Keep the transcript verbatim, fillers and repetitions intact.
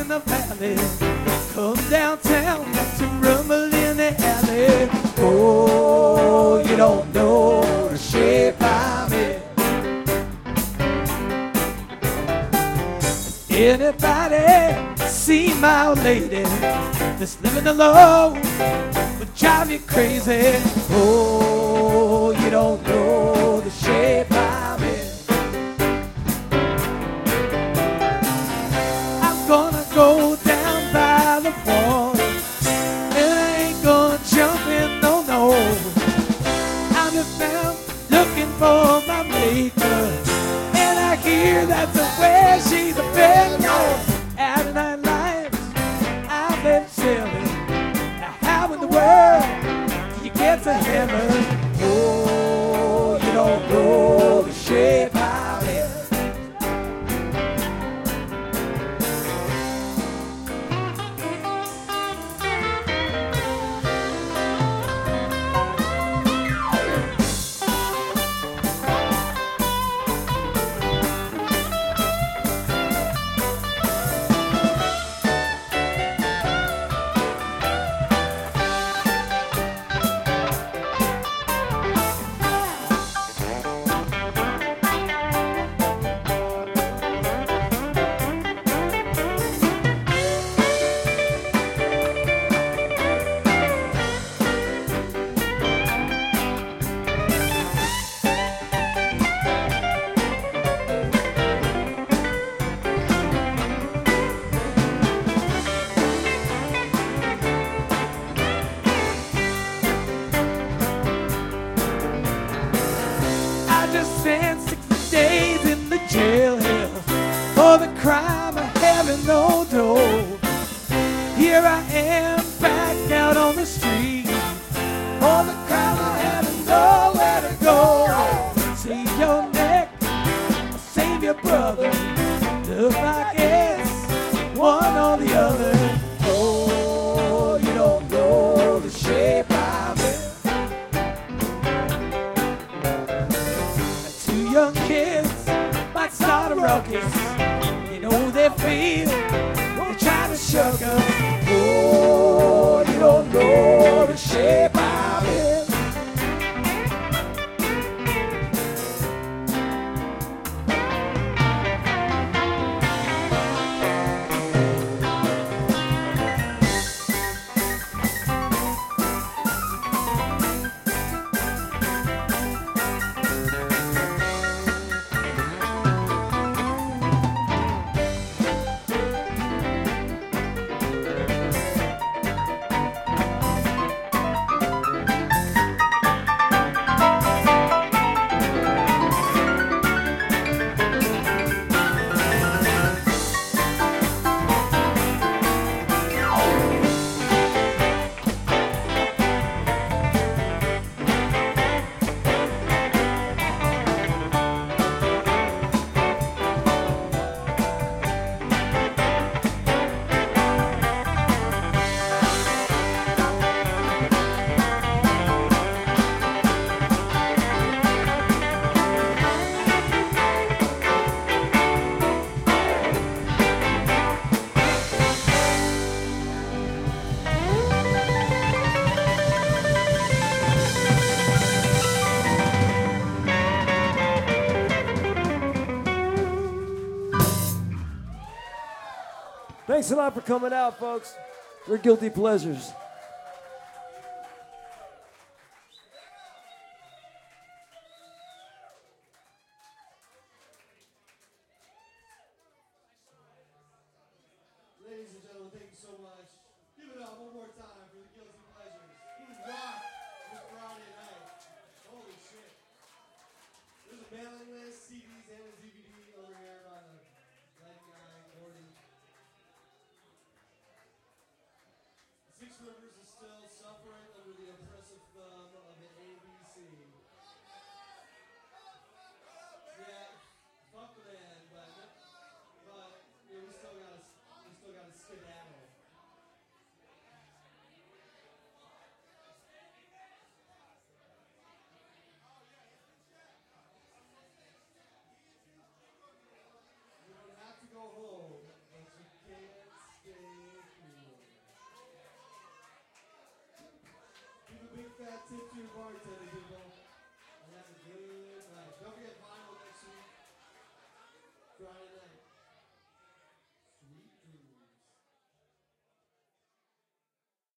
the valley, come downtown to rumble in the alley. Oh, you don't know the shape I'm in. Anybody see my old lady that's living alone would drive you crazy. Oh, you don't know the shape I'm in. I'm gonna go down by the water, and I ain't gonna jump in, no, no. I'm just found looking for my maker, and I hear that's where she's a bed known. Out of nine lives I've been sailing. Now how in the world do you get to heaven? Oh, you don't know the shape I'm in. Spent sixty days in the jail here for the crime of having no dough. Here I am back out on the street for the crime of having nowhere to go. Save your neck, save your brother. Look like it's one or the other. Oh, you don't know the shape I'm in. Young kids might start a ruckus. You know they feel they're trying to shuck us. Oh, you don't know the shape I'm in. Thanks a lot for coming out, folks. We're Guilty Pleasures. Ladies and gentlemen, thank you so much. Give it up one more time for the Guilty Pleasures. He rocked this Friday night. Holy shit. There's a mailing list, C Ds, and a D V D over here by the Glenn guy, Gordon. Six Rivers. tip to your bartender, people.